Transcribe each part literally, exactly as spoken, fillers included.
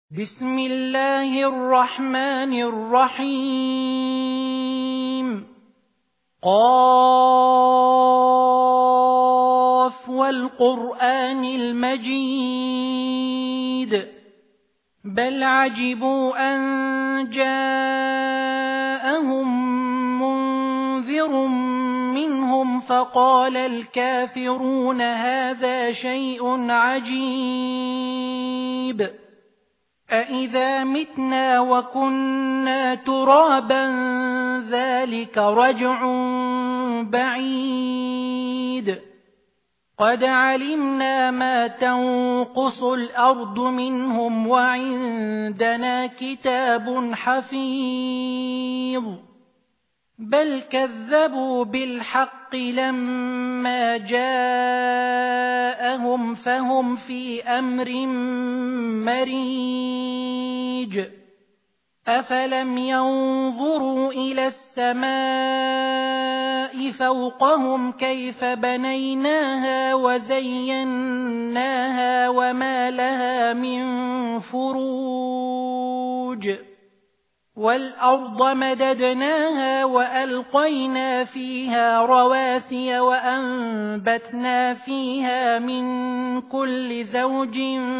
بسم الله الرحمن الرحيم. قاف والقرآن المجيد بل عجبوا أن جاءهم منذر منهم فقال الكافرون هذا شيء عجيب أإذا متنا وكنا ترابا ذلك رجع بعيد قد علمنا ما تنقص الأرض منهم وعندنا كتاب حفيظ بل كذبوا بالحق لما جاءهم فهم في أمر مريج أفلم ينظروا إلى السماء فوقهم كيف بنيناها وزيناها وما لها من فروج والأرض مددناها وألقينا فيها رواسي وأنبتنا فيها من كل زوج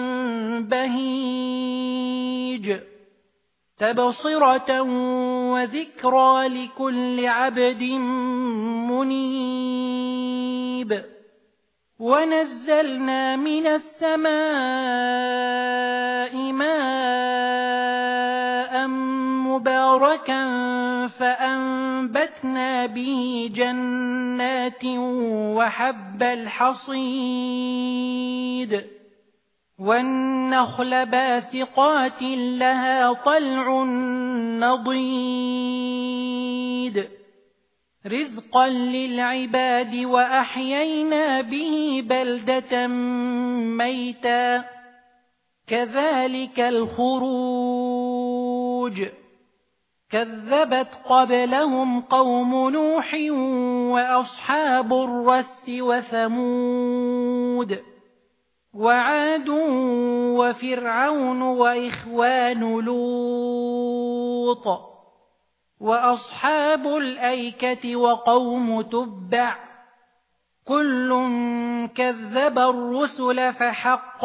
بهيج تبصرة وذكرى لكل عبد منيب ونزلنا من السماء ماء مباركا فأنبتنا به جنات وحب الحصيد والنخل باسقات لها طلع نضيد رزقا للعباد وأحيينا به بلدة ميتا كذلك الخروج كذبت قبلهم قوم نوح وأصحاب الرس وثمود وعاد وفرعون وإخوان لوط وأصحاب الأيكة وقوم تبع كل كذب الرسل فحق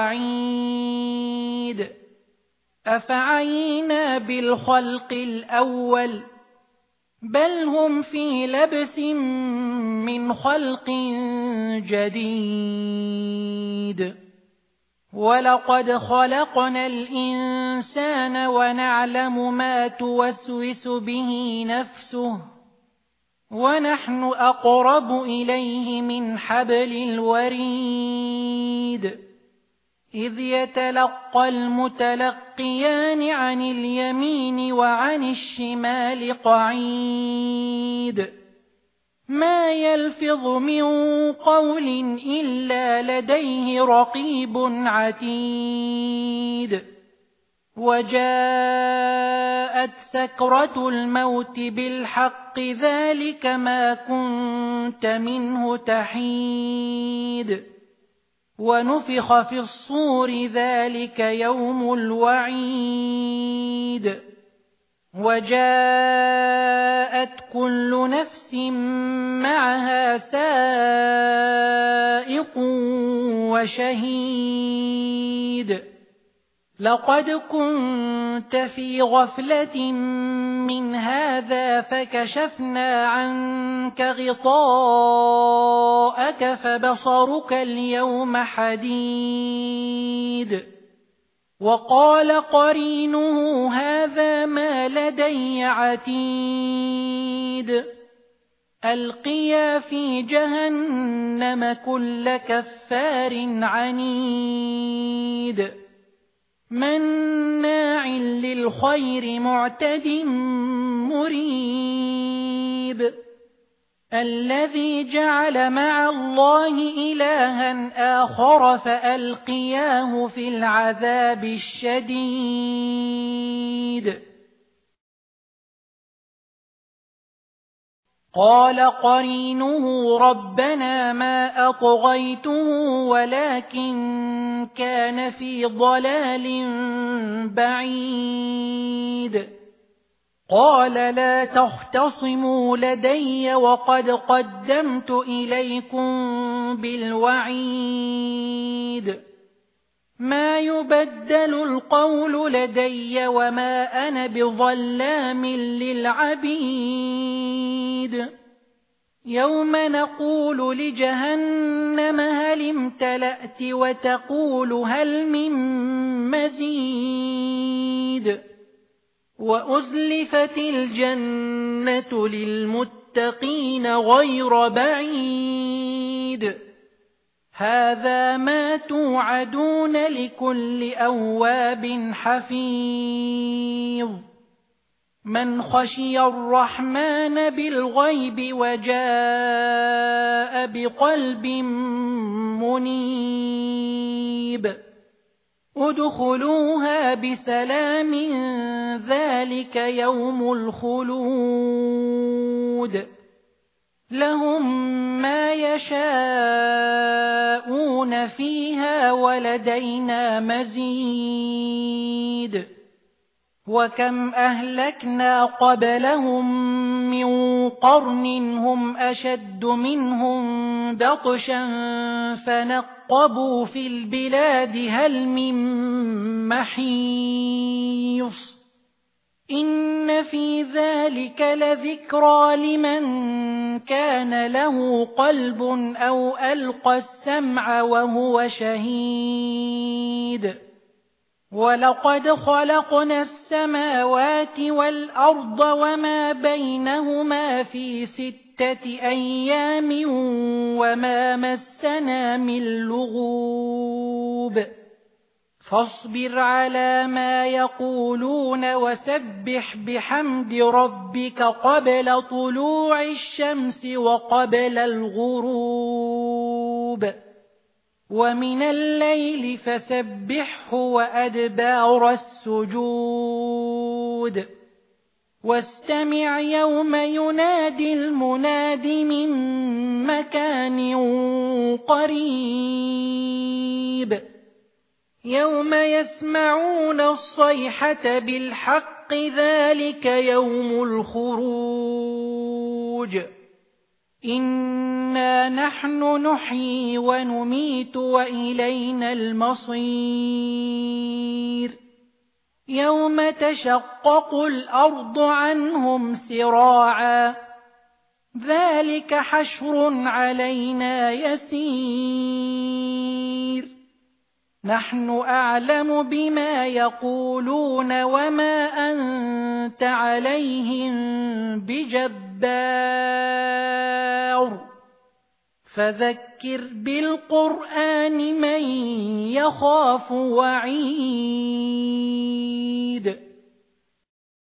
وعيد أفعينا بالخلق الأول بل هم في لبس من خلق جديد ولقد خلقنا الإنسان ونعلم ما توسوس به نفسه ونحن أقرب إليه من حبل الوريد إذ يتلقى المتلقيان عن اليمين وعن الشمال قعيد ما يلفظ من قول إلا لديه رقيب عتيد وجاءت سكرة الموت بالحق ذلك ما كنت منه تحيد ونفخ في الصور ذلك يوم الوعيد وجاءت كل نفس معها سائق وشهيد لقد كنت في غفلة من هذا فكشفنا عنك غطاءك فبصرك اليوم حديد وقال قرينه هذا ما لدي عتيد ألقيا في جهنم كل كفار عنيد مناع للخير معتد مريب الذي جعل مع الله إلها آخر فألقياه في العذاب الشديد قال قرينه ربنا ما أطغيته ولكن كان في ضلال بعيد قال لا تختصموا لدي وقد قدمت إليكم بالوعيد ما يبدل القول لدي وما أنا بظلام للعبيد يوم نقول لجهنم هل امتلأت وتقول هل من مزيد وأزلفت الجنة للمتقين غير بعيد هذا ما توعدون لكل أواب حفيظ من خشي الرحمن بالغيب وجاء بقلب منيب ادخلوها بسلام ذلك يوم الخلود لهم ما يشاءون فيها ولدينا مزيد وكم أهلكنا قبلهم من قرن هم أشد منهم بطشا فنقبوا في البلاد هل من محيص إن في ذلك لذكرى لمن كان له قلب أو ألقى السمع وهو شهيد ولقد خلقنا السماوات والأرض وما بينهما في ستة أيام وما مسنا من لغوب فاصبر على ما يقولون وسبح بحمد ربك قبل طلوع الشمس وقبل الغروب ومن الليل فسبحه وأدبار السجود واستمع يوم ينادي المناد من مكان قريب يوم يسمعون الصيحة بالحق ذلك يوم الخروج إنا نحن نحيي ونميت وإلينا المصير يوم تشقق الأرض عنهم سراعا ذلك حشر علينا يسير نحن أعلم بما يقولون وما أنت عليهم بجبار فذكر بالقرآن من يخاف وعيد